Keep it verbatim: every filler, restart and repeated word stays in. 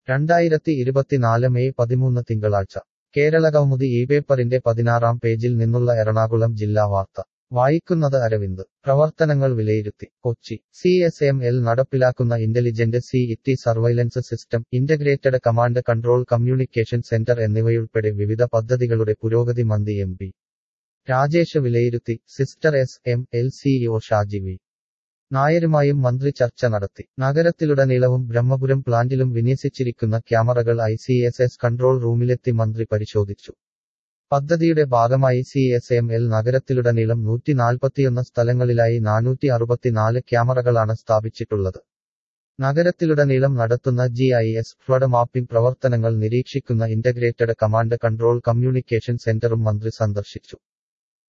രണ്ടായിരത്തി ഇരുപത്തിനാല് മെയ് പതിമൂന്ന് തിങ്കളാഴ്ച കേരളകൗമുദി ഈ പേപ്പറിന്റെ പതിനാറാം പേജിൽ നിന്നുള്ള എറണാകുളം ജില്ലാ വാർത്ത വായിക്കുന്നത് അരവിന്ദ് പ്രവർത്തനങ്ങൾ വിലയിരുത്തി Kochi C S M L നടപ്പിലാക്കുന്ന intelligent city surveillance system integrated command control communication centre എന്നിവയുൾപ്പെടെ വിവിധ പദ്ധതികളുടെ പുരോഗതി മന്ത്രി എം പി രാജേഷ് വിലയിരുത്തി sister S M L CEO Shaji V നായരുമായും മന്ത്രി ചർച്ച നടത്തി നഗരത്തിലുടനീളവും ബ്രഹ്മപുരം പ്ലാന്റിലും വിന്യസിച്ചിരിക്കുന്ന ക്യാമറകൾ I C S S control റൂമിലെത്തി മന്ത്രി പരിശോധിച്ചു പദ്ധതിയുടെ ഭാഗമായി സി എസ് എം എൽ നഗരത്തിലുടനീളം നൂറ്റി നാൽപ്പത്തിയൊന്ന് സ്ഥലങ്ങളിലായി നാനൂറ്റി അറുപത്തിനാല് ക്യാമറകളാണ് സ്ഥാപിച്ചിട്ടുള്ളത് നഗരത്തിലുടനീളം നടത്തുന്ന G I S flood mapping പ്രവർത്തനങ്ങൾ നിരീക്ഷിക്കുന്ന ഇന്റഗ്രേറ്റഡ് കമാൻഡ് കൺട്രോൾ കമ്മ്യൂണിക്കേഷൻ സെന്ററും മന്ത്രി സന്ദർശിച്ചു